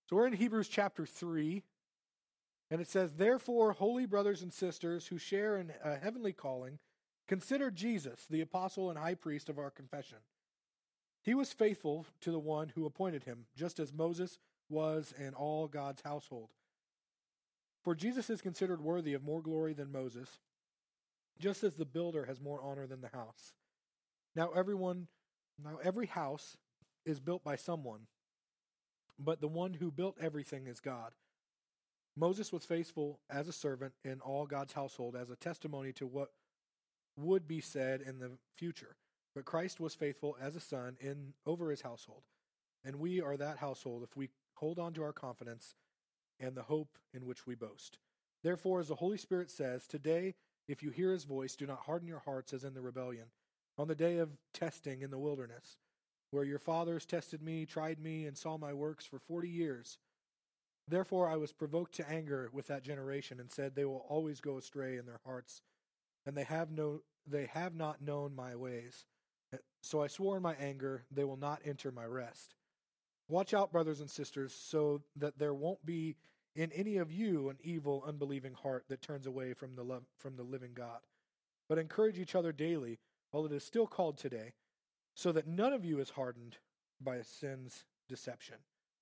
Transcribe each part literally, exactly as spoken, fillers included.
So we're in Hebrews chapter three, and it says, "Therefore, holy brothers and sisters who share in a heavenly calling, consider Jesus, the apostle and high priest of our confession. He was faithful to the one who appointed him, just as Moses was in all God's household. For Jesus is considered worthy of more glory than Moses, just as the builder has more honor than the house. Now everyone, now every house is built by someone, but the one who built everything is God. Moses was faithful as a servant in all God's household as a testimony to what would be said in the future. But Christ was faithful as a son in over his household. And we are that household if we hold on to our confidence and the hope in which we boast. Therefore, as the Holy Spirit says, today, if you hear his voice, do not harden your hearts as in the rebellion, on the day of testing in the wilderness, where your fathers tested me, tried me, and saw my works for forty years. Therefore I was provoked to anger with that generation, and said, they will always go astray in their hearts, and they have no they have not known my ways. So I swore in my anger, they will not enter my rest. Watch out, brothers and sisters, so that there won't be in any of you an evil, unbelieving heart that turns away from the love, from the living God. But encourage each other daily, while it is still called today, so that none of you is hardened by sin's deception.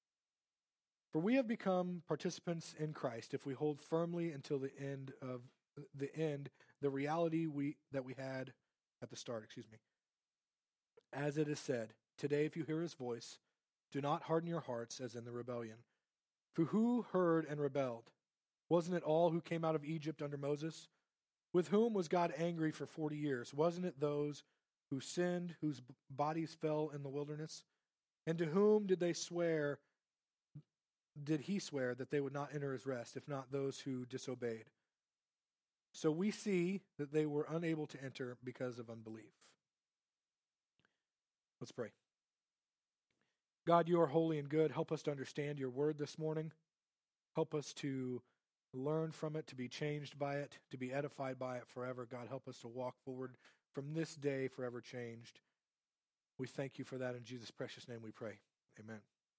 For we have become participants in Christ if we hold firmly until the end of the end the reality we that we had at the start, excuse me. As it is said, today if you hear his voice, do not harden your hearts as in the rebellion. For who heard and rebelled? Wasn't it all who came out of Egypt under Moses? With whom was God angry for forty years? Wasn't it those who sinned, whose bodies fell in the wilderness? And to whom did they swear, did he swear that they would not enter his rest, if not those who disobeyed? So we see that they were unable to enter because of unbelief." Let's pray. God, you are holy and good. Help us to understand your word this morning. Help us to learn from it, to be changed by it, to be edified by it forever. God, help us to walk forward from this day forever changed. We thank you for that. In Jesus' precious name we pray. Amen.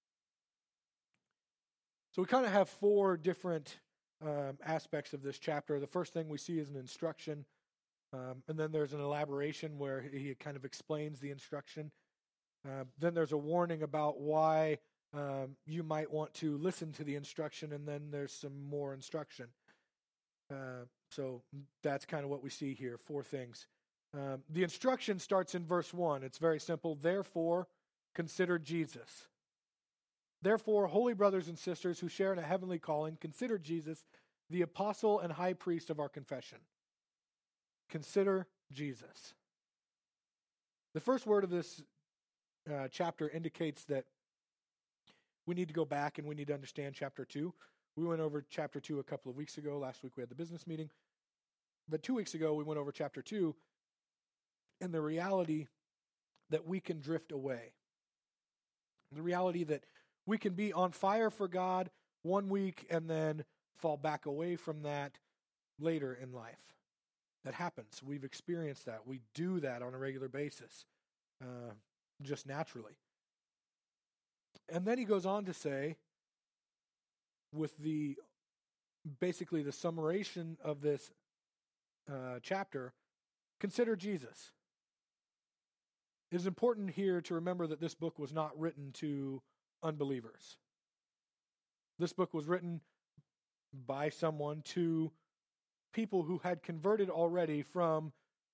So we kind of have four different um, aspects of this chapter. The first thing we see is an instruction, um, and then there's an elaboration where he kind of explains the instruction. Uh, then there's a warning about why um, you might want to listen to the instruction, and then there's some more instruction. Uh, so that's kind of what we see here, four things. Um, the instruction starts in verse one. It's very simple. Therefore, consider Jesus. Therefore, holy brothers and sisters who share in a heavenly calling, consider Jesus, the apostle and high priest of our confession. Consider Jesus. The first word of this Uh, chapter indicates that we need to go back and we need to understand chapter two. We went over chapter two a couple of weeks ago. Last week we had the business meeting. But two weeks ago we went over chapter two and the reality that we can drift away. The reality that we can be on fire for God one week and then fall back away from that later in life. That happens. We've experienced that. We do that on a regular basis. Uh, just naturally. And then he goes on to say, with the basically the summation of this uh, chapter, consider Jesus. It is important here to remember that this book was not written to unbelievers. This book was written by someone to people who had converted already from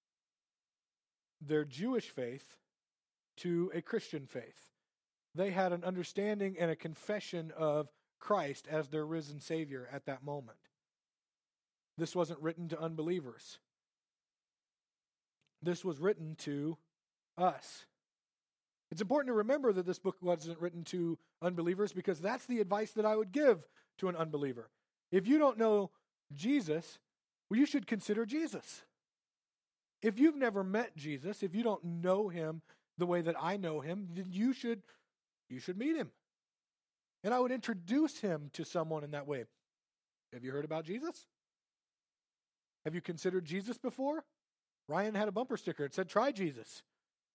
their Jewish faith to a Christian faith. They had an understanding and a confession of Christ as their risen Savior at that moment. This wasn't written to unbelievers. This was written to us. It's important to remember that this book wasn't written to unbelievers because that's the advice that I would give to an unbeliever. If you don't know Jesus, well, you should consider Jesus. If you've never met Jesus, if you don't know him the way that I know him, then you should you should meet him. And I would introduce him to someone in that way. Have you heard about Jesus? Have you considered Jesus before? Ryan had a bumper sticker. It said, try Jesus.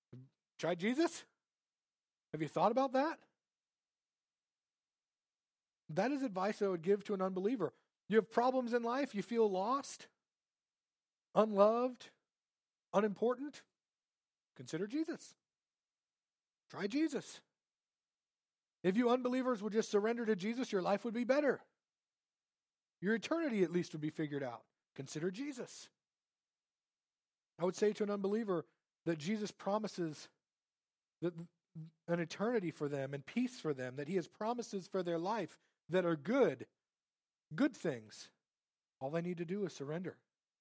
Try Jesus? Have you thought about that? that is advice I would give to an unbeliever. You have problems in life, you feel lost, unloved, unimportant, consider Jesus. Try Jesus. If you unbelievers would just surrender to Jesus, your life would be better. Your eternity at least would be figured out. Consider Jesus. I would say to an unbeliever that Jesus promises that an eternity for them and peace for them, that he has promises for their life that are good, good things. All they need to do is surrender.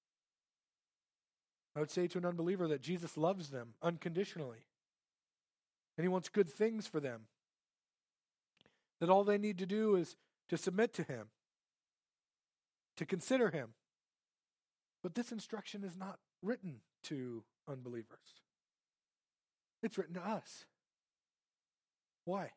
I would say to an unbeliever that Jesus loves them unconditionally, and he wants good things for them. That all they need to do is to submit to him, to consider him. But this instruction is not written to unbelievers. It's written to us. Why?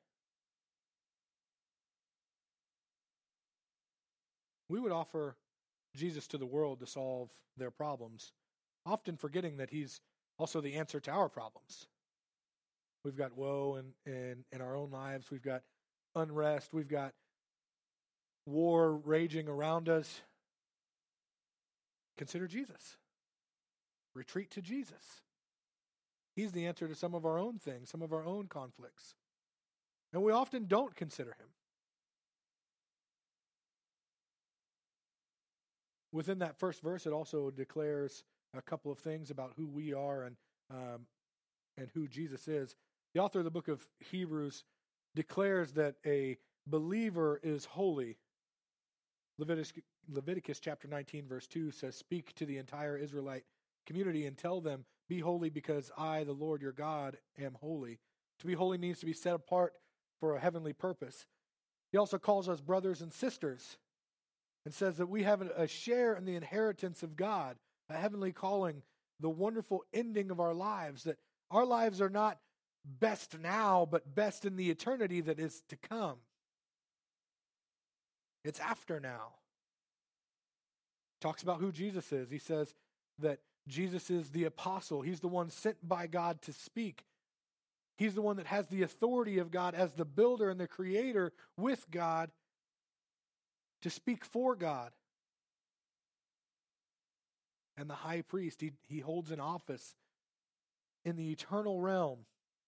We would offer Jesus to the world to solve their problems, often forgetting that he's also the answer to our problems. We've got woe in, in, in our own lives. We've got unrest. We've got war raging around us. Consider Jesus. Retreat to Jesus. He's the answer to some of our own things, some of our own conflicts. And we often don't consider him. Within that first verse, it also declares a couple of things about who we are and um, and who Jesus is. The author of the book of Hebrews declares that a believer is holy. Leviticus, Leviticus chapter nineteen, verse two says, "Speak to the entire Israelite community and tell them, be holy because I, the Lord your God, am holy." To be holy means to be set apart for a heavenly purpose. He also calls us brothers and sisters and says that we have a share in the inheritance of God, a heavenly calling, the wonderful ending of our lives, that our lives are not best now, but best in the eternity that is to come. It's after now. Talks about who Jesus is. He says that Jesus is the apostle. He's the one sent by God to speak. He's the one that has the authority of God as the builder and the creator with God to speak for God. And the high priest, he, he holds an office in the eternal realm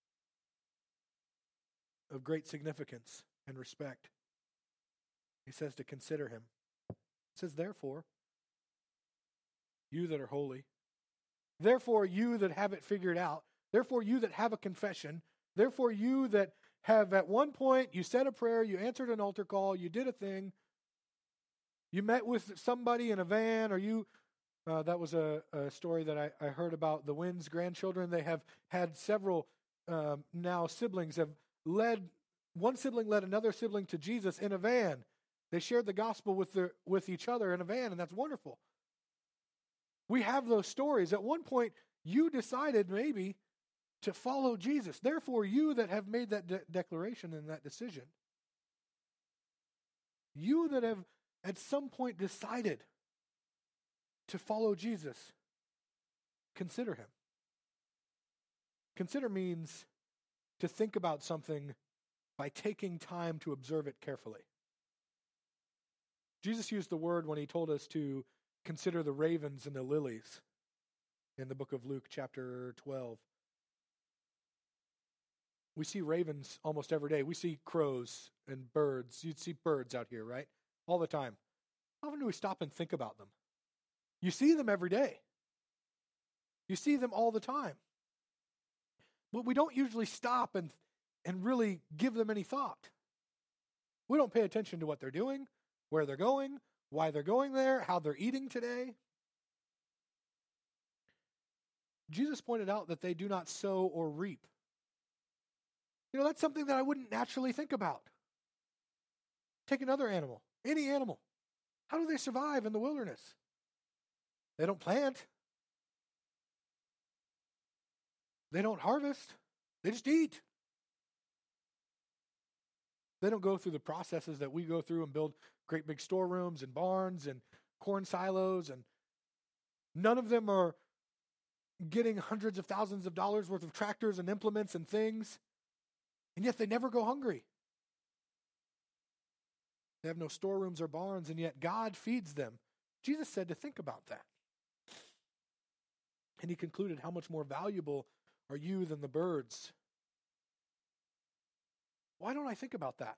of great significance and respect. He says to consider him. It says, therefore, you that are holy, therefore you that have it figured out, therefore you that have a confession, therefore you that have at one point, you said a prayer, you answered an altar call, you did a thing, you met with somebody in a van, or you, uh, that was a, a story that I, I heard about the Wynn's grandchildren. They have had several um, now siblings have led, one sibling led another sibling to Jesus in a van. They shared the gospel with their, with each other in a van, and that's wonderful. We have those stories. At one point, you decided maybe to follow Jesus. Therefore, you that have made that de- declaration and that decision, you that have at some point decided to follow Jesus, consider him. Consider means to think about something by taking time to observe it carefully. Jesus used the word when he told us to consider the ravens and the lilies in the book of Luke chapter twelve. We see ravens almost every day. We see crows and birds. You'd see birds out here, right? All the time. How often do we stop and think about them? You see them every day. You see them all the time. But we don't usually stop and, and really give them any thought. We don't pay attention to what they're doing, where they're going, why they're going there, how they're eating today. Jesus pointed out that they do not sow or reap. You know, that's something that I wouldn't naturally think about. Take another animal, any animal. How do they survive in the wilderness? They don't plant. They don't harvest. They just eat. They don't go through the processes that we go through and build great big storerooms and barns and corn silos, and none of them are getting hundreds of thousands of dollars worth of tractors and implements and things, and yet they never go hungry. They have no storerooms or barns, and yet God feeds them. Jesus said to think about that. And he concluded, how much more valuable are you than the birds? Why don't I think about that?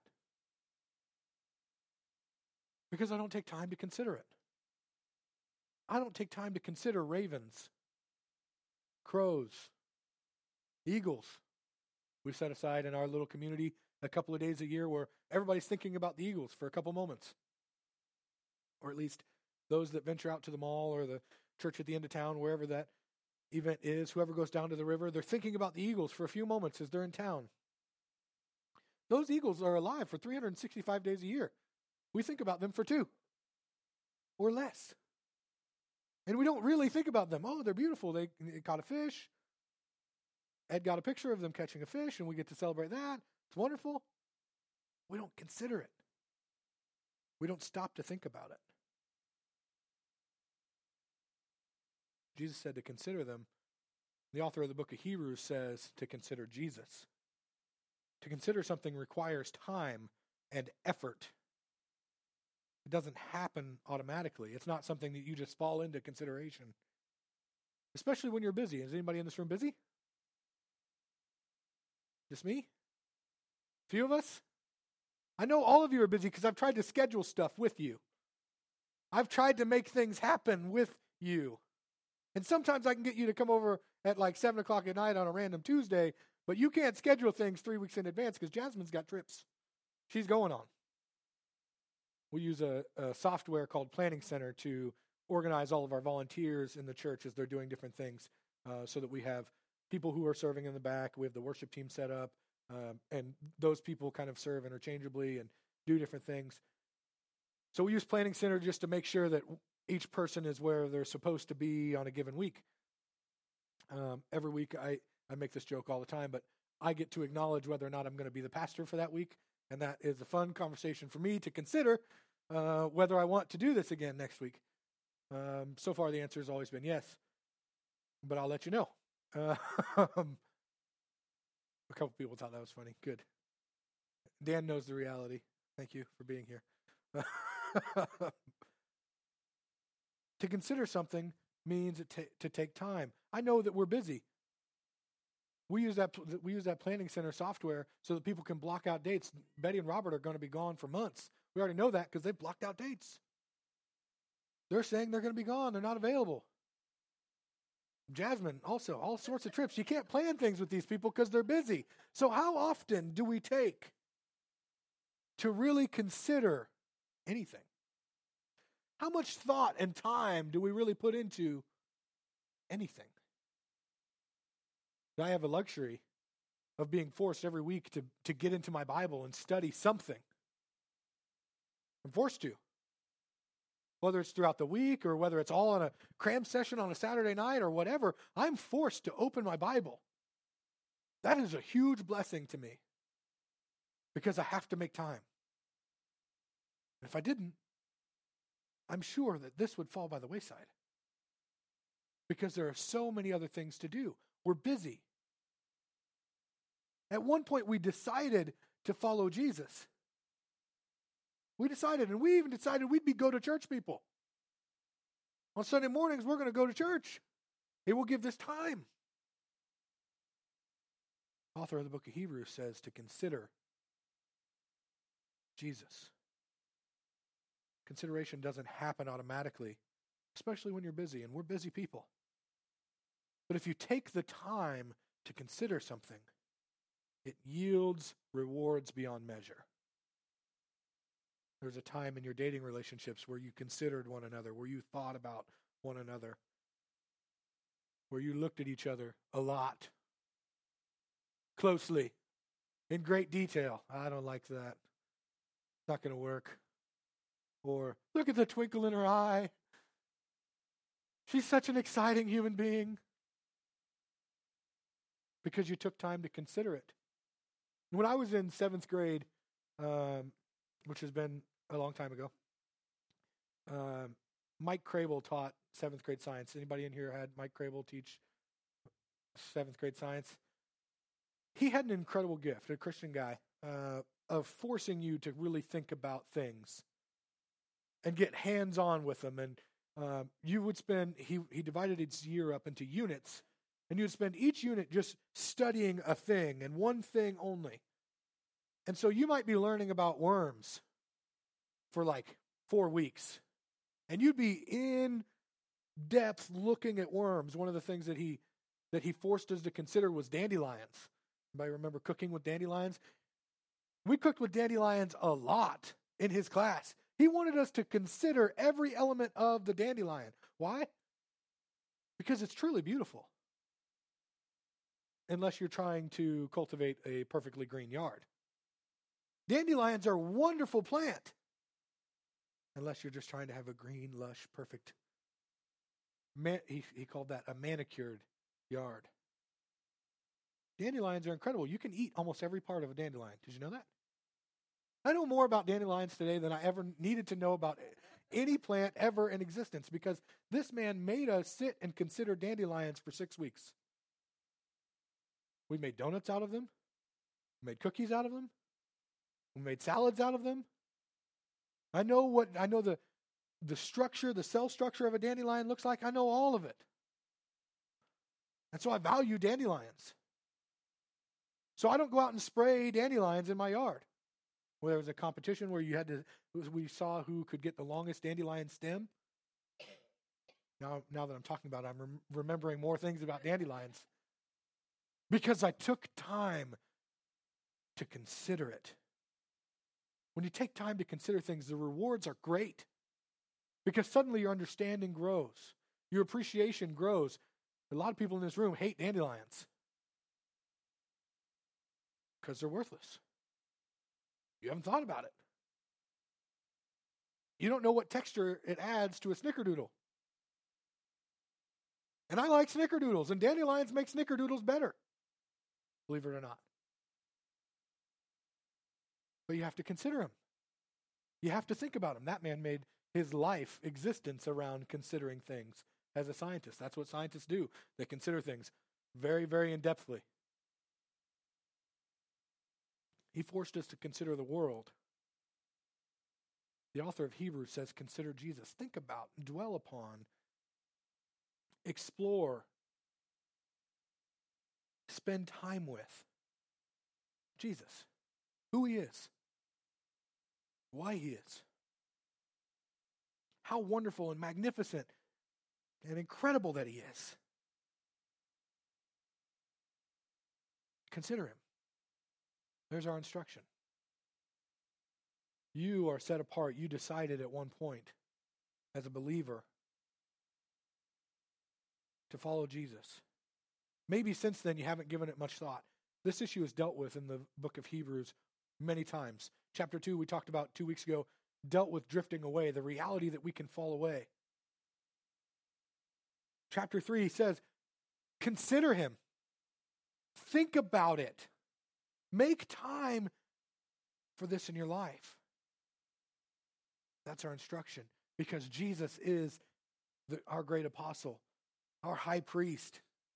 Because I don't take time to consider it. I don't take time to consider ravens, crows, eagles. We've set aside in our little community a couple of days a year where everybody's thinking about the eagles for a couple moments. Or at least those that venture out to the mall or the church at the end of town, wherever that event is, whoever goes down to the river, they're thinking about the eagles for a few moments as they're in town. Those eagles are alive for three hundred sixty-five days a year. We think about them for two or less. And we don't really think about them. Oh, they're beautiful. They, they caught a fish. Ed got a picture of them catching a fish, and we get to celebrate that. It's wonderful. We don't consider it. We don't stop to think about it. Jesus said to consider them. The author of the book of Hebrews says to consider Jesus. To consider something requires time and effort. It doesn't happen automatically. It's not something that you just fall into consideration. Especially when you're busy. Is anybody in this room busy? Just me? Few of us? I know all of you are busy because I've tried to schedule stuff with you. I've tried to make things happen with you. And sometimes I can get you to come over at like seven o'clock at night on a random Tuesday, but you can't schedule things three weeks in advance because Jasmine's got trips she's going on. We use a, a software called Planning Center to organize all of our volunteers in the church as they're doing different things uh, so that we have people who are serving in the back. We have the worship team set up, um, and those people kind of serve interchangeably and do different things. So we use Planning Center just to make sure that each person is where they're supposed to be on a given week. Um, every week, I, I make this joke all the time, but I get to acknowledge whether or not I'm going to be the pastor for that week, and that is a fun conversation for me to consider uh, whether I want to do this again next week. Um, so far, the answer has always been yes, but I'll let you know. Uh, a couple people thought that was funny. Good. Dan knows the reality. Thank you for being here. To consider something means it ta- to take time. I know that we're busy. We use that we use that Planning Center software so that people can block out dates. Betty and Robert are going to be gone for months. We already know that because they've blocked out dates. They're saying they're going to be gone. They're not available. Jasmine, also, all sorts of trips. You can't plan things with these people because they're busy. So how often do we take to really consider anything? How much thought and time do we really put into anything? I have a luxury of being forced every week to, to get into my Bible and study something. I'm forced to. Whether it's throughout the week or whether it's all on a cram session on a Saturday night or whatever, I'm forced to open my Bible. That is a huge blessing to me because I have to make time. If I didn't, I'm sure that this would fall by the wayside because there are so many other things to do. We're busy. At one point, we decided to follow Jesus. We decided, and we even decided we'd be go-to-church people. On Sunday mornings, we're going to go to church. It will give this time. The author of the book of Hebrews says to consider Jesus. Consideration doesn't happen automatically, especially when you're busy, and we're busy people. But if you take the time to consider something, it yields rewards beyond measure. There's a time in your dating relationships where you considered one another, where you thought about one another, where you looked at each other a lot, closely, in great detail. I don't like that. It's not going to work. Or, look at the twinkle in her eye. She's such an exciting human being. Because you took time to consider it. When I was in seventh grade, um, which has been a long time ago, um, Mike Crable taught seventh grade science. Anybody in here had Mike Crable teach seventh grade science? He had an incredible gift, a Christian guy. Uh, of forcing you to really think about things and get hands-on with them. And um, you would spend, he, he divided his year up into units, and you would spend each unit just studying a thing and one thing only. And so you might be learning about worms for like four weeks. And you'd be in depth looking at worms. One of the things that he that he forced us to consider was dandelions. Anybody remember cooking with dandelions? We cooked with dandelions a lot in his class. He wanted us to consider every element of the dandelion. Why? Because it's truly beautiful. Unless you're trying to cultivate a perfectly green yard. Dandelions are a wonderful plant. Unless you're just trying to have a green, lush, perfect, man, he, he called that a manicured yard. Dandelions are incredible. You can eat almost every part of a dandelion. Did you know that? I know more about dandelions today than I ever needed to know about any plant ever in existence, because this man made us sit and consider dandelions for six weeks. We made donuts out of them. We made cookies out of them. We made salads out of them. I know what I know the the structure, the cell structure of a dandelion looks like. I know all of it. And so I value dandelions. So I don't go out and spray dandelions in my yard. Well, there was a competition where you had to, we saw who could get the longest dandelion stem. Now, now that I'm talking about it, I'm rem- remembering more things about dandelions. Because I took time to consider it. When you take time to consider things, the rewards are great. Because suddenly your understanding grows. Your appreciation grows. A lot of people in this room hate dandelions. Because they're worthless. You haven't thought about it. You don't know what texture it adds to a snickerdoodle. And I like snickerdoodles, and dandelions make snickerdoodles better. Believe it or not. But you have to consider them. You have to think about them. That man made his life existence around considering things as a scientist. That's what scientists do. They consider things very, very in-depthly. He forced us to consider the world. The author of Hebrews says, consider Jesus. Think about, dwell upon, explore, spend time with Jesus. Who he is. Why he is. How wonderful and magnificent and incredible that he is. Consider him. There's our instruction. You are set apart. You decided at one point as a believer to follow Jesus. Maybe since then you haven't given it much thought. This issue is dealt with in the book of Hebrews many times. Chapter two, we talked about two weeks ago, dealt with drifting away, the reality that we can fall away. Chapter three says, consider him. Think about it. Make time for this in your life. That's our instruction, because Jesus is the, our great apostle, our high priest.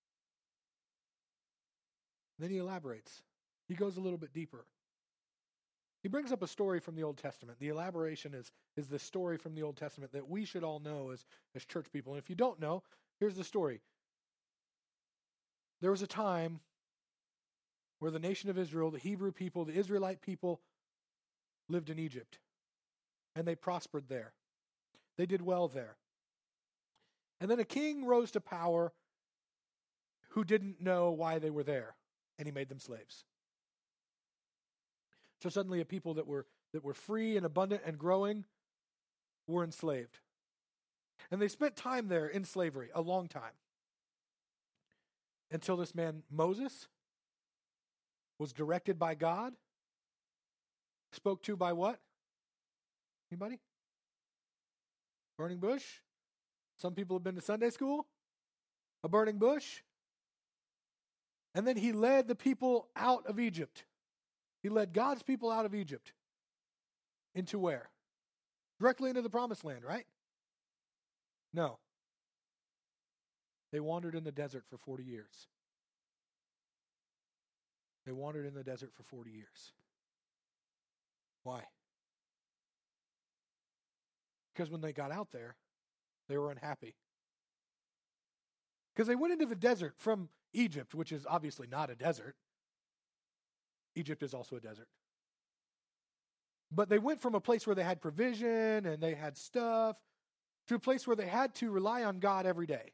Then he elaborates. He goes a little bit deeper. He brings up a story from the Old Testament. The elaboration is, is the story from the Old Testament that we should all know as, as church people. And if you don't know, here's the story. There was a time where the nation of Israel, the Hebrew people, the Israelite people, lived in Egypt. And they prospered there. They did well there. And then a king rose to power who didn't know why they were there. And he made them slaves. So suddenly a people that were that were free and abundant and growing were enslaved. And they spent time there in slavery, a long time. Until this man, Moses, was directed by God, spoke to by what? Anybody? Burning bush? Some people have been to Sunday school. A burning bush. And then he led the people out of Egypt. He led God's people out of Egypt. Into where? Directly into the promised land, right? No. They wandered in the desert for forty years. They wandered in the desert for forty years. Why? Because when they got out there, they were unhappy. Because they went into the desert from Egypt, which is obviously not a desert. Egypt is also a desert. But they went from a place where they had provision and they had stuff to a place where they had to rely on God every day.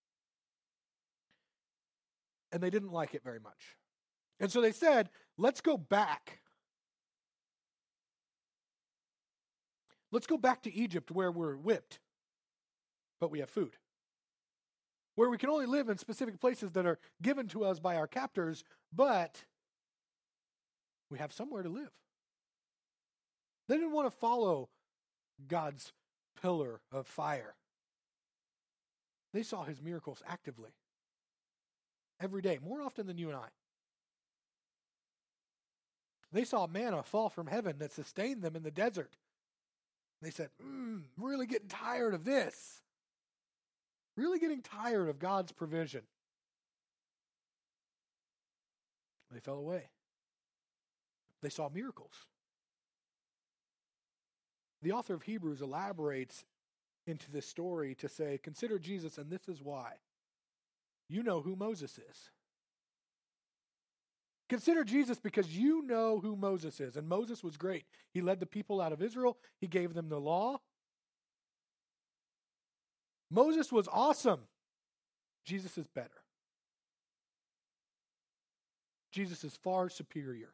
And they didn't like it very much. And so they said, let's go back. Let's go back to Egypt where we're whipped, but we have food. Where we can only live in specific places that are given to us by our captors, but we have somewhere to live. They didn't want to follow God's pillar of fire. They saw his miracles actively. Every day, more often than you and I. They saw manna fall from heaven that sustained them in the desert. They said, mm, really getting tired of this. Really getting tired of God's provision. They fell away. They saw miracles. The author of Hebrews elaborates into this story to say, consider Jesus, and this is why. You know who Moses is. Consider Jesus because you know who Moses is. And Moses was great. He led the people out of Israel. He gave them the law. Moses was awesome. Jesus is better. Jesus is far superior.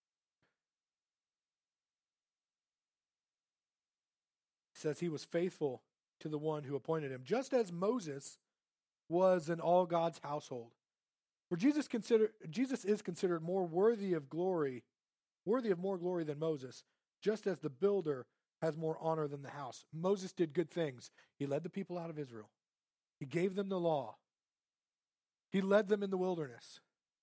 It says he was faithful to the one who appointed him, just as Moses was in all God's household. For Jesus consider Jesus is considered more worthy of glory, worthy of more glory than Moses, just as the builder has more honor than the house. Moses did good things. He led the people out of Israel. He gave them the law. He led them in the wilderness.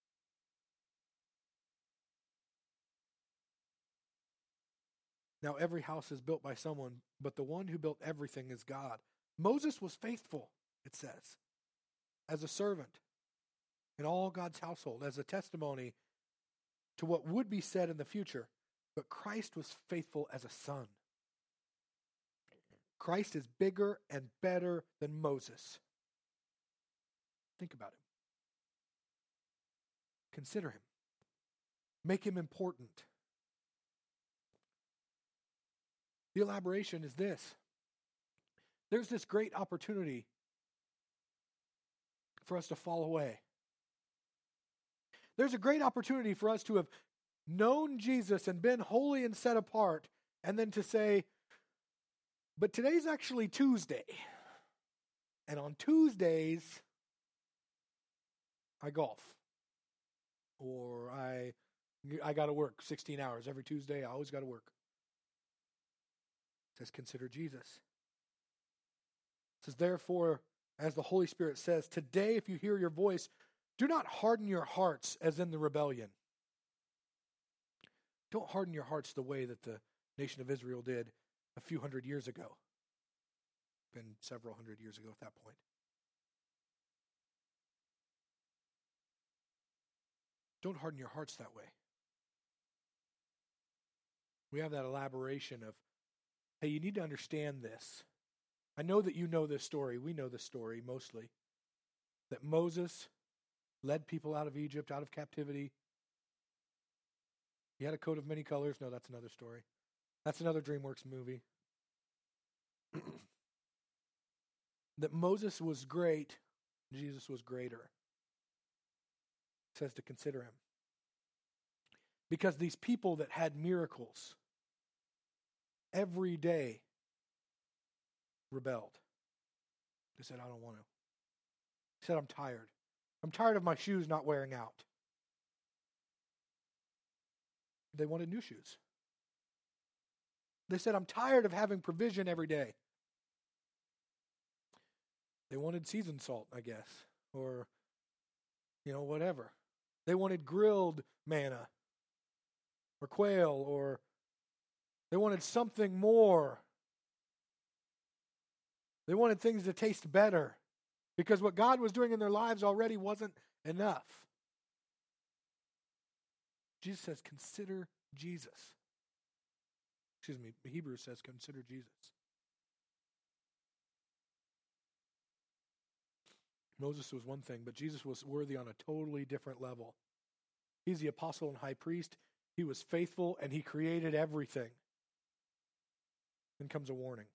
Now every house is built by someone, but the one who built everything is God. Moses was faithful, it says, as a servant in all God's household, as a testimony to what would be said in the future. But Christ was faithful as a son. Christ is bigger and better than Moses. Think about him. Consider him. Make him important. The elaboration is this. There's this great opportunity for us to fall away. There's a great opportunity for us to have known Jesus and been holy and set apart, and then to say, but today's actually Tuesday. And on Tuesdays, I golf. Or I I got to work sixteen hours. Every Tuesday, I always got to work. It says, consider Jesus. It says, therefore, as the Holy Spirit says, today if you hear your voice, do not harden your hearts as in the rebellion. Don't harden your hearts the way that the nation of Israel did a few hundred years ago. Been several hundred years ago at that point. Don't harden your hearts that way. We have that elaboration of, hey, you need to understand this. I know that you know this story. We know this story mostly. That Moses led people out of Egypt, out of captivity. He had a coat of many colors. No, that's another story. That's another DreamWorks movie. That Moses was great, Jesus was greater. It says to consider him. Because these people that had miracles every day rebelled. They said, I don't want to. He said, I'm tired. I'm tired of my shoes not wearing out. They wanted new shoes. They said, I'm tired of having provision every day. They wanted seasoned salt, I guess, or, you know, whatever. They wanted grilled manna, or quail, or they wanted something more. They wanted things to taste better, because what God was doing in their lives already wasn't enough. Jesus says, consider Jesus. Excuse me, Hebrews says, consider Jesus. Moses was one thing, but Jesus was worthy on a totally different level. He's the apostle and high priest. He was faithful, and he created everything. Then comes a warning.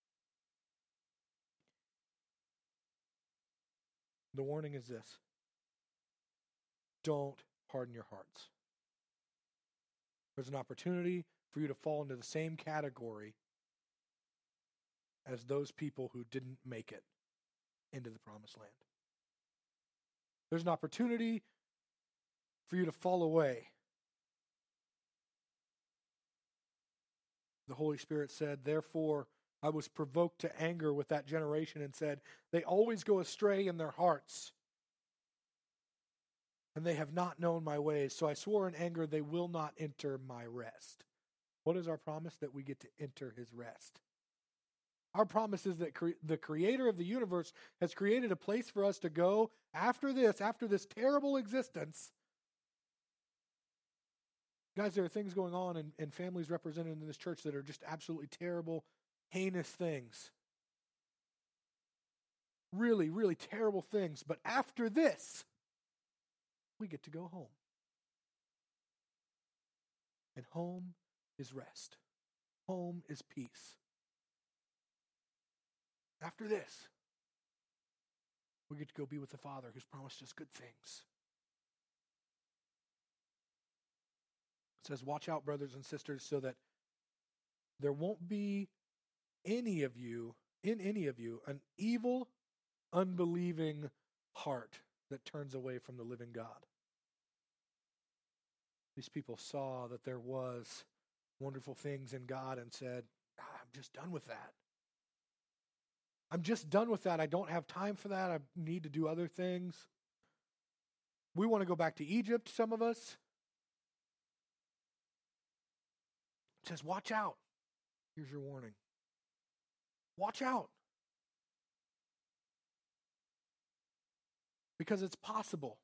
The warning is this: don't harden your hearts. There's an opportunity for you to fall into the same category as those people who didn't make it into the promised land. There's an opportunity for you to fall away. The Holy Spirit said, therefore, I was provoked to anger with that generation and said, they always go astray in their hearts, and they have not known my ways. So I swore in anger, they will not enter my rest. What is our promise? That we get to enter his rest. Our promise is that cre- the creator of the universe has created a place for us to go after this, after this terrible existence. Guys, there are things going on in, in families represented in this church that are just absolutely terrible, heinous things. Really, really terrible things. But after this, we get to go home. And home is rest. Home is peace. After this, we get to go be with the Father who's promised us good things. It says, watch out, brothers and sisters, so that there won't be any of you, in any of you, an evil, unbelieving heart that turns away from the living God. These people saw that there was wonderful things in God and said, I'm just done with that. I'm just done with that. I don't have time for that. I need to do other things. We want to go back to Egypt, some of us. It says, watch out. Here's your warning. Watch out. Because it's possible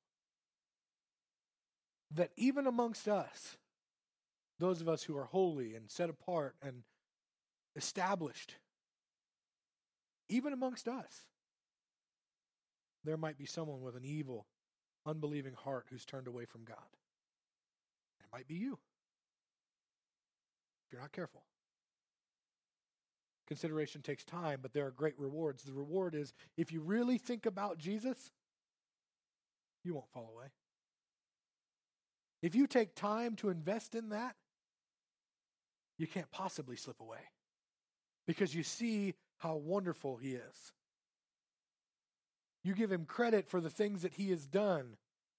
that even amongst us, those of us who are holy and set apart and established, even amongst us, there might be someone with an evil, unbelieving heart who's turned away from God. It might be you, if you're not careful. Consideration takes time, but there are great rewards. The reward is, if you really think about Jesus, you won't fall away. If you take time to invest in that, you can't possibly slip away, because you see how wonderful he is. You give him credit for the things that he has done.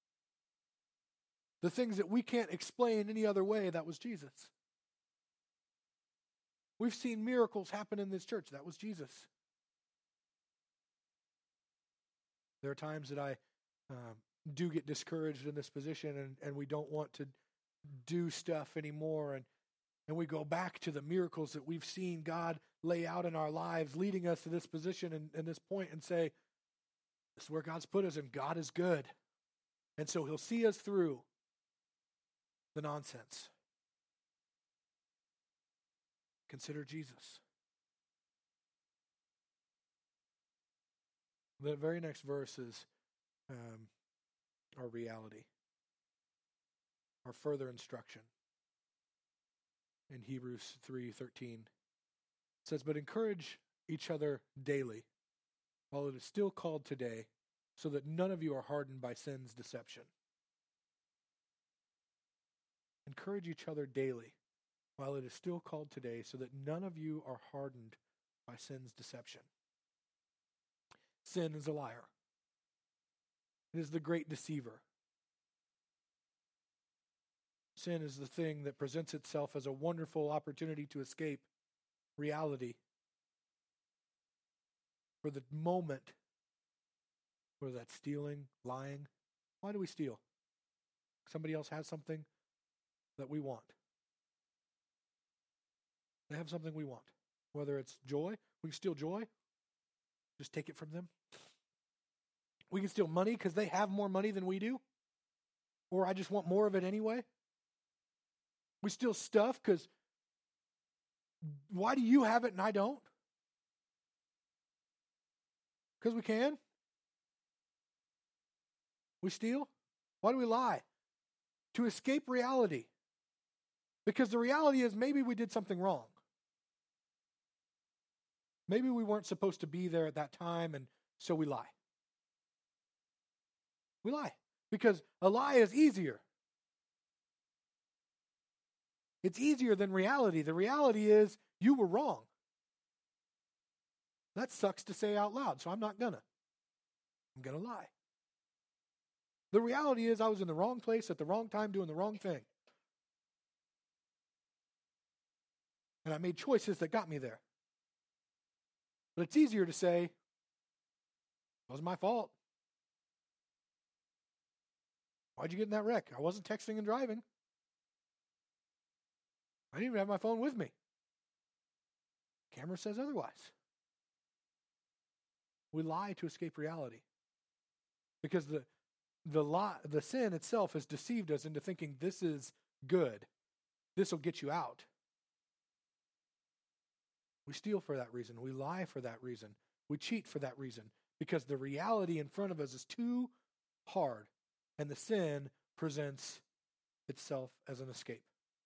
The things that we can't explain any other way. That was Jesus. We've seen miracles happen in this church. That was Jesus. There are times that I um, do get discouraged in this position, and, and we don't want to do stuff anymore, and And we go back to the miracles that we've seen God lay out in our lives, leading us to this position and, and this point, and say, this is where God's put us, and God is good. And so he'll see us through the nonsense. Consider Jesus. The very next verse is um, our reality, our further instruction. In Hebrews three thirteen, it says, but encourage each other daily, while it is still called today, so that none of you are hardened by sin's deception. Encourage each other daily, while it is still called today, so that none of you are hardened by sin's deception. Sin is a liar. It is the great deceiver. Sin is the thing that presents itself as a wonderful opportunity to escape reality. For the moment, whether that's stealing, lying. Why do we steal? Somebody else has something that we want. They have something we want. Whether it's joy, we can steal joy. Just take it from them. We can steal money because they have more money than we do. Or I just want more of it anyway. We steal stuff because Why do you have it and I don't? Because we can. We steal. Why do we lie? To escape reality. Because the reality is maybe we did something wrong. Maybe we weren't supposed to be there at that time, and so we lie. We lie. Because a lie is easier. It's easier than reality. The reality is you were wrong. That sucks to say out loud, so I'm not gonna. I'm gonna lie. The reality is I was in the wrong place at the wrong time doing the wrong thing. And I made choices that got me there. But it's easier to say, it wasn't my fault. Why'd you get in that wreck? I wasn't texting and driving. I didn't even have my phone with me. Camera says otherwise. We lie to escape reality. Because the the lie, the sin itself has deceived us into thinking this is good. This will get you out. We steal for that reason. We lie for that reason. We cheat for that reason. Because the reality in front of us is too hard. And the sin presents itself as an escape.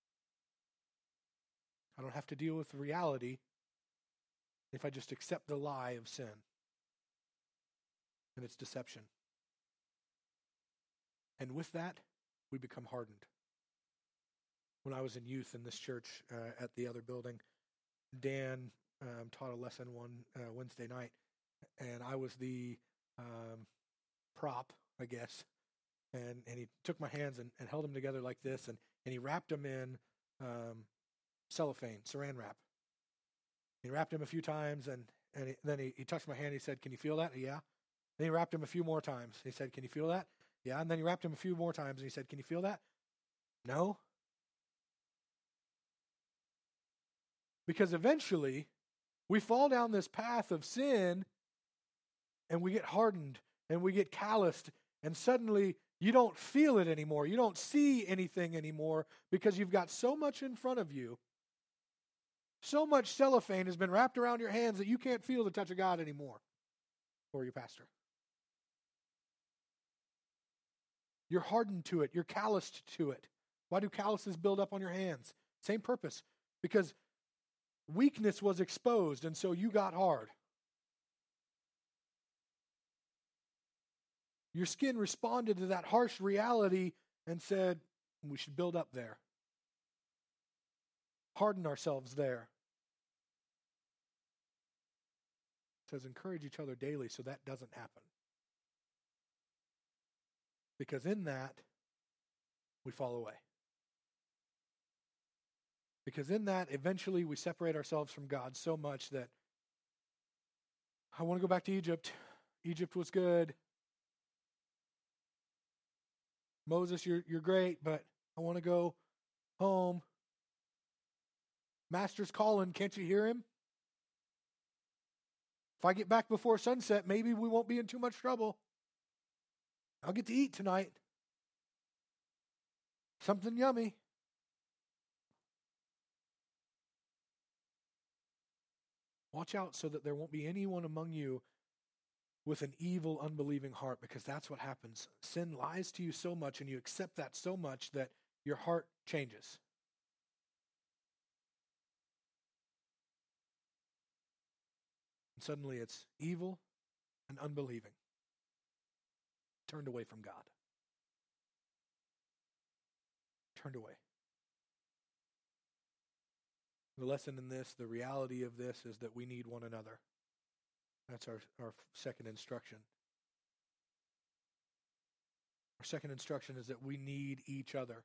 I don't have to deal with reality if I just accept the lie of sin and its deception. And with that, we become hardened. When I was in youth in this church uh, at the other building, Dan um, taught a lesson one uh, Wednesday night, and I was the um, prop, I guess. And and he took my hands and, and held them together like this, and, and he wrapped them in um, cellophane, saran wrap. He wrapped him a few times, and, and he, then he, he touched my hand. He said, "Can you feel that?" Yeah. Then he wrapped him a few more times. He said, "Can you feel that?" Yeah. And then he wrapped him a few more times, and he said, "Can you feel that?" No. Because eventually, we fall down this path of sin, and we get hardened, and we get calloused, and suddenly you don't feel it anymore. You don't see anything anymore because you've got so much in front of you. So much cellophane has been wrapped around your hands that you can't feel the touch of God anymore, or your pastor. You're hardened to it. You're calloused to it. Why do calluses build up on your hands? Same purpose. Because weakness was exposed, and so you got hard. Your skin responded to that harsh reality and said, we should build up there. Harden ourselves there. It says encourage each other daily so that doesn't happen. Because in that, we fall away. Because in that, eventually we separate ourselves from God so much that I want to go back to Egypt. Egypt was good. Moses, you're you're great, but I want to go home. Master's calling, can't you hear him? If I get back before sunset, maybe we won't be in too much trouble. I'll get to eat tonight. Something yummy. Watch out so that there won't be anyone among you with an evil, unbelieving heart, because that's what happens. Sin lies to you so much, and you accept that so much that your heart changes. And suddenly it's evil and unbelieving. Turned away from God. Turned away. The lesson in this, the reality of this, is that we need one another. That's our, our second instruction. Our second instruction is that we need each other.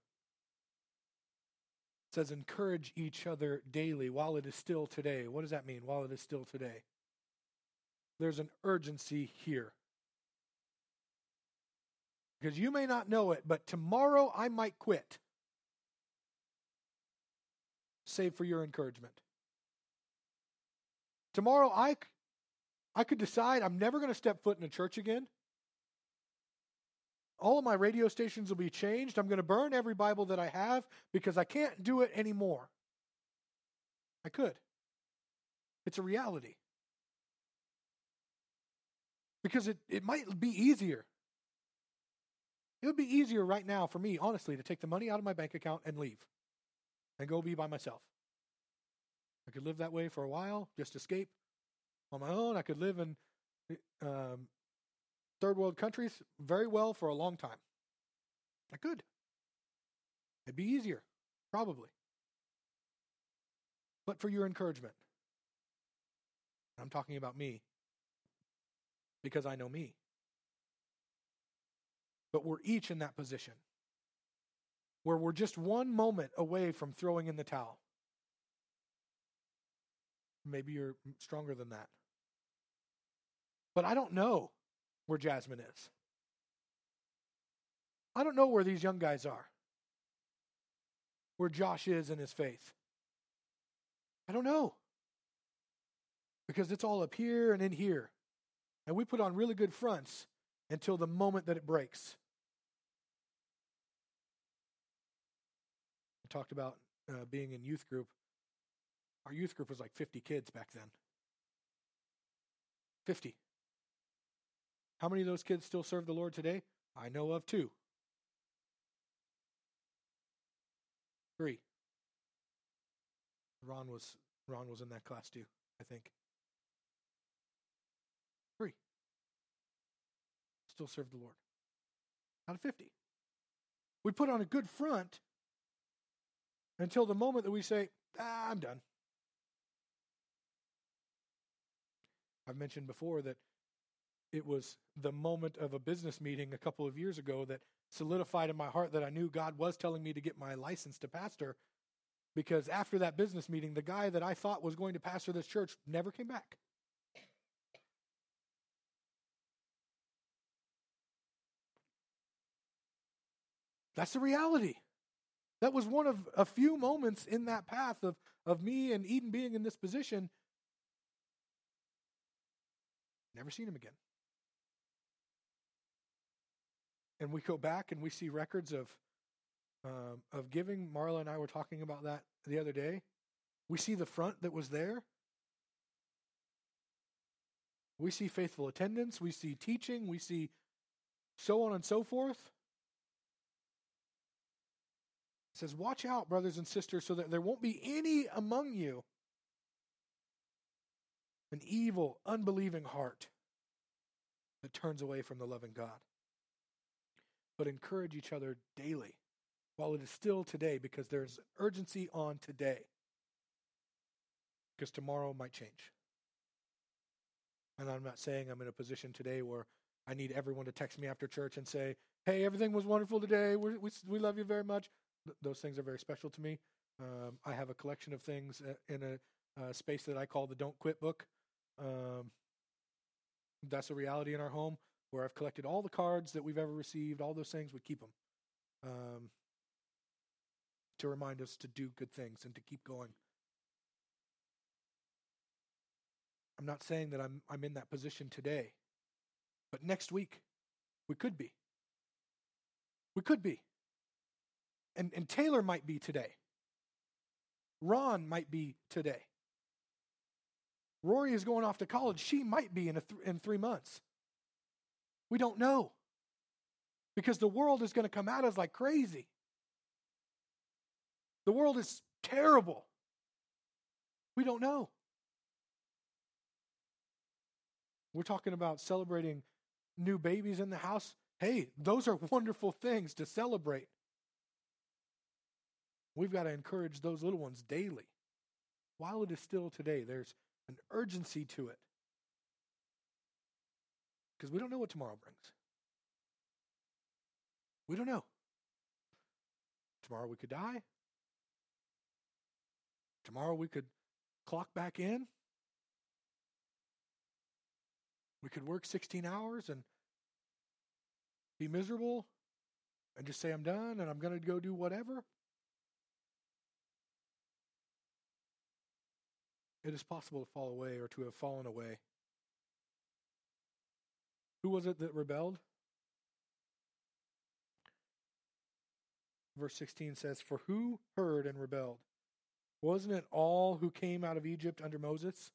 It says encourage each other daily while it is still today. What does that mean, while it is still today? There's an urgency here. Because you may not know it, but tomorrow I might quit. Save for your encouragement. Tomorrow I, I could decide I'm never going to step foot in a church again. All of my radio stations will be changed. I'm going to burn every Bible that I have because I can't do it anymore. I could. It's a reality. Because it, it might be easier. It would be easier right now for me, honestly, to take the money out of my bank account and leave. And go be by myself. I could live that way for a while, just escape on my own. I could live in um, third world countries very well for a long time. I could. It'd be easier, probably. But for your encouragement, I'm talking about me, because I know me. But we're each in that position where we're just one moment away from throwing in the towel. Maybe you're stronger than that. But I don't know where Jasmine is. I don't know where these young guys are. Where Josh is in his faith. I don't know. Because it's all up here and in here. And we put on really good fronts until the moment that it breaks. I talked about uh, being in youth group. Our youth group was like fifty kids back then. fifty. How many of those kids still serve the Lord today? I know of two. Three. Ron was Ron was in that class too, I think. Three. Still serve the Lord. Out of fifty. We put on a good front until the moment that we say, ah, I'm done. I've mentioned before that it was the moment of a business meeting a couple of years ago that solidified in my heart that I knew God was telling me to get my license to pastor, because after that business meeting, the guy that I thought was going to pastor this church never came back. That's the reality. That was one of a few moments in that path of, of me and Eden being in this position. Never seen him again. And we go back and we see records of um, of giving. Marla and I were talking about that the other day. We see the front that was there. We see faithful attendance. We see teaching. We see so on and so forth. It says, watch out, brothers and sisters, so that there won't be any among you an evil, unbelieving heart that turns away from the loving God. But encourage each other daily while it is still today, because there's urgency on today. Because tomorrow might change. And I'm not saying I'm in a position today where I need everyone to text me after church and say, hey, everything was wonderful today. We're, we we love you very much. Th- those things are very special to me. Um, I have a collection of things in a uh, space that I call the Don't Quit book. Um, that's a reality in our home, where I've collected all the cards that we've ever received, all those things. We keep them um, to remind us to do good things and to keep going. I'm not saying that I'm I'm in that position today, but next week we could be. We could be. And and Taylor might be today. Ron might be today. Rory is going off to college. She might be in a th- in three months. We don't know. Because the world is going to come at us like crazy. The world is terrible. We don't know. We're talking about celebrating new babies in the house. Hey, those are wonderful things to celebrate. We've got to encourage those little ones daily. While it is still today, there's an urgency to it. Because we don't know what tomorrow brings. We don't know. Tomorrow we could die. Tomorrow we could clock back in. We could work sixteen hours and be miserable and just say I'm done and I'm going to go do whatever. It is possible to fall away or to have fallen away. Who was it that rebelled? Verse sixteen says, for who heard and rebelled? Wasn't it all who came out of Egypt under Moses?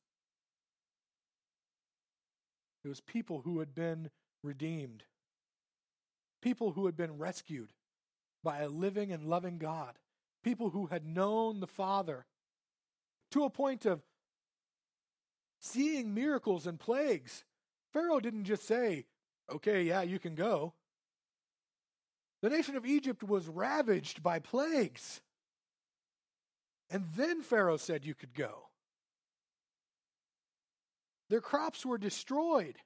It was people who had been redeemed. People who had been rescued by a living and loving God. People who had known the Father to a point of seeing miracles and plagues. Pharaoh didn't just say, okay, yeah, you can go. The nation of Egypt was ravaged by plagues. And then Pharaoh said you could go. Their crops were destroyed.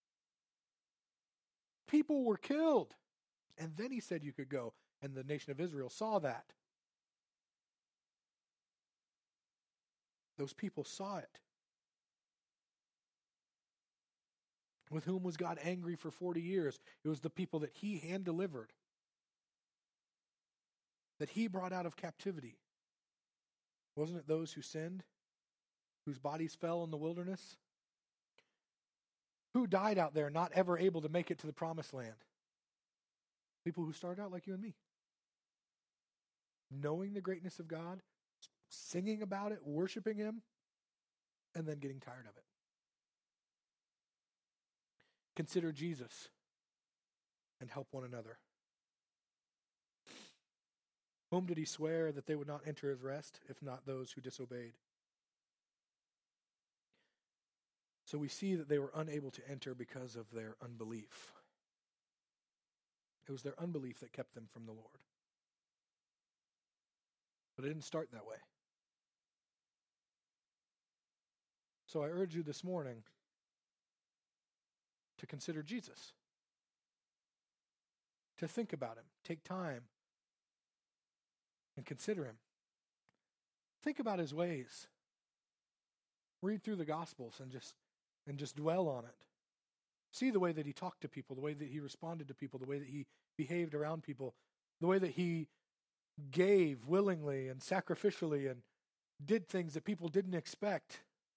People were killed. And then he said you could go. And the nation of Israel saw that. Those people saw it. With whom was God angry for forty years? It was the people that he hand delivered, that he brought out of captivity. Wasn't it those who sinned, whose bodies fell in the wilderness? Who died out there not ever able to make it to the promised land? People who started out like you and me. Knowing the greatness of God, singing about it, worshiping him, and then getting tired of it. Consider Jesus and help one another. Whom did he swear that they would not enter his rest, if not those who disobeyed? So we see that they were unable to enter because of their unbelief. It was their unbelief that kept them from the Lord. But it didn't start that way. So I urge you this morning to consider Jesus. To think about him. Take time and consider him. Think about his ways. Read through the Gospels and just and just dwell on it. See the way that he talked to people, the way that he responded to people, the way that he behaved around people, the way that he gave willingly and sacrificially and did things that people didn't expect.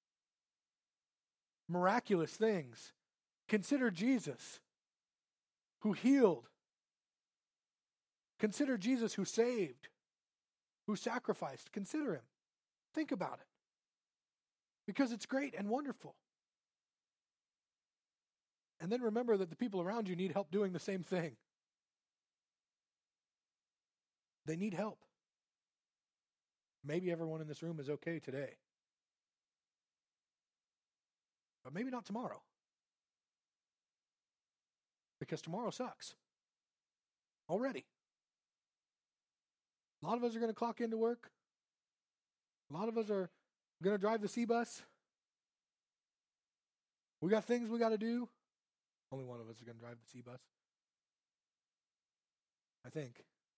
Miraculous things. Consider Jesus, who healed. Consider Jesus, who saved, who sacrificed. Consider him. Think about it. Because it's great and wonderful. And then remember that the people around you need help doing the same thing. They need help. Maybe everyone in this room is okay today. But maybe not tomorrow. Because tomorrow sucks. Already. A lot of us are going to clock into work. A lot of us are going to drive the C bus. We got things we got to do. Only one of us is going to drive the C bus. I think.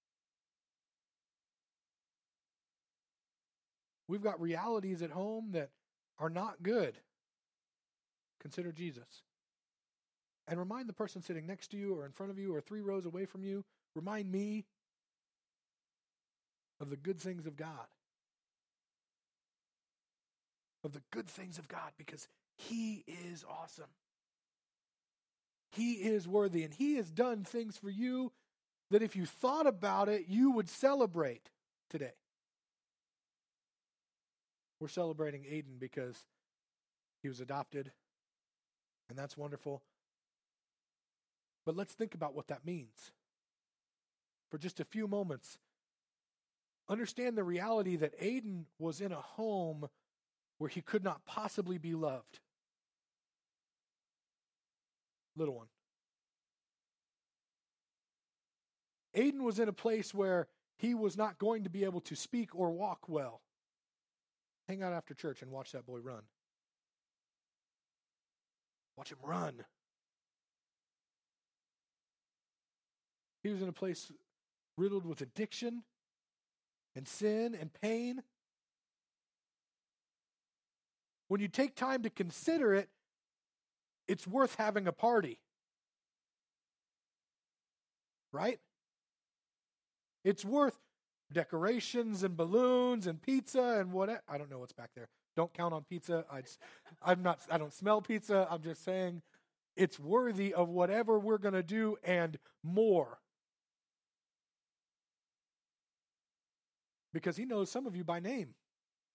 We've got realities at home that are not good. Consider Jesus. And remind the person sitting next to you or in front of you or three rows away from you, remind me of the good things of God. Of the good things of God, because he is awesome. He is worthy, and he has done things for you that if you thought about it, you would celebrate today. We're celebrating Aiden because he was adopted, and that's wonderful. But let's think about what that means. For just a few moments, understand the reality that Aiden was in a home where he could not possibly be loved. Little one. Aiden was in a place where he was not going to be able to speak or walk well. Hang out after church and watch that boy run. Watch him run. He was in a place riddled with addiction and sin and pain. When you take time to consider it, it's worth having a party. Right? It's worth decorations and balloons and pizza and what. I don't know what's back there. Don't count on pizza. I just, I'm not. I don't smell pizza. I'm just saying it's worthy of whatever we're going to do and more. Because he knows some of you by name.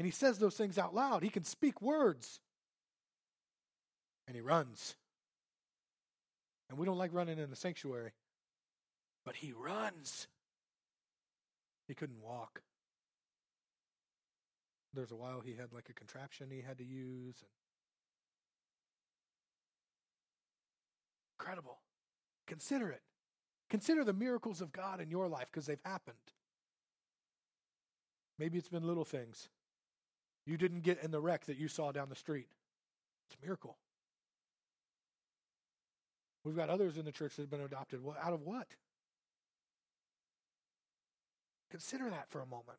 And he says those things out loud. He can speak words. And he runs. And we don't like running in the sanctuary. But he runs. He couldn't walk. There's a while he had like a contraption he had to use. Incredible. Consider it. Consider the miracles of God in your life because they've happened. Maybe it's been little things. You didn't get in the wreck that you saw down the street. It's a miracle. We've got others in the church that have been adopted. Well, out of what? Consider that for a moment.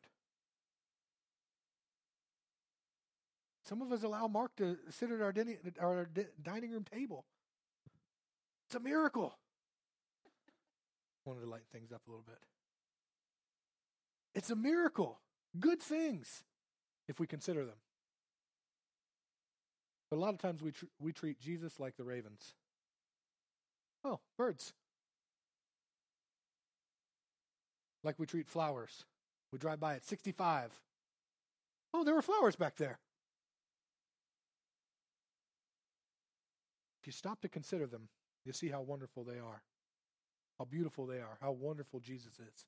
Some of us allow Mark to sit at our, din- our di- dining room table. It's a miracle. Wanted to lighten things up a little bit. It's a miracle. Good things, if we consider them. But a lot of times we tr- we treat Jesus like the ravens. Oh, birds. Like we treat flowers. We drive by at sixty-five. Oh, there were flowers back there. If you stop to consider them, you see how wonderful they are. How beautiful they are. How wonderful Jesus is.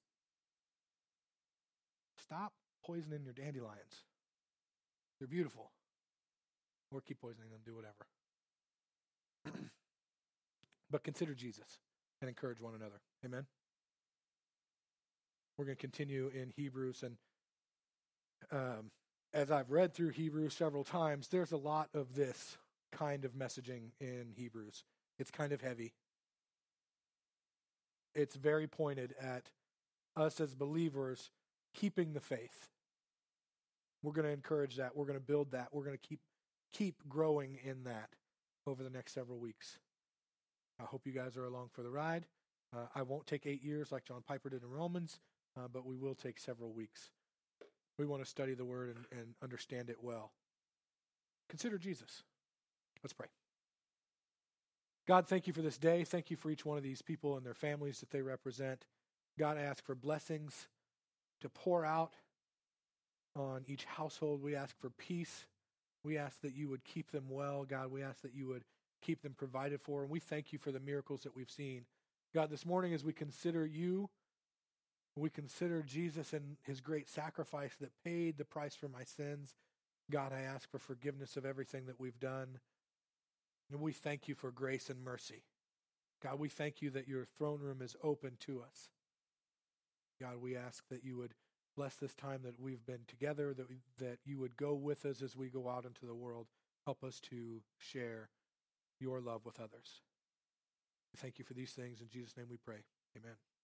Stop poisoning your dandelions. They're beautiful. Or keep poisoning them, do whatever. But consider Jesus and encourage one another. Amen? We're going to continue in Hebrews, and um, as I've read through Hebrews several times, there's a lot of this kind of messaging in Hebrews. It's kind of heavy. It's very pointed at us as believers keeping the faith. We're going to encourage that. We're going to build that. We're going to keep keep growing in that over the next several weeks. I hope you guys are along for the ride. Uh, I won't take eight years like John Piper did in Romans, uh, but we will take several weeks. We want to study the Word and, and understand it well. Consider Jesus. Let's pray. God, thank you for this day. Thank you for each one of these people and their families that they represent. God, I ask for blessings to pour out on each household. We ask for peace. We ask that you would keep them well. God, we ask that you would keep them provided for. And we thank you for the miracles that we've seen. God, this morning as we consider you, we consider Jesus and his great sacrifice that paid the price for my sins. God, I ask for forgiveness of everything that we've done. And we thank you for grace and mercy. God, we thank you that your throne room is open to us. God, we ask that you would bless this time that we've been together, that we, that you would go with us as we go out into the world. Help us to share your love with others. We thank you for these things. In Jesus' name we pray. Amen.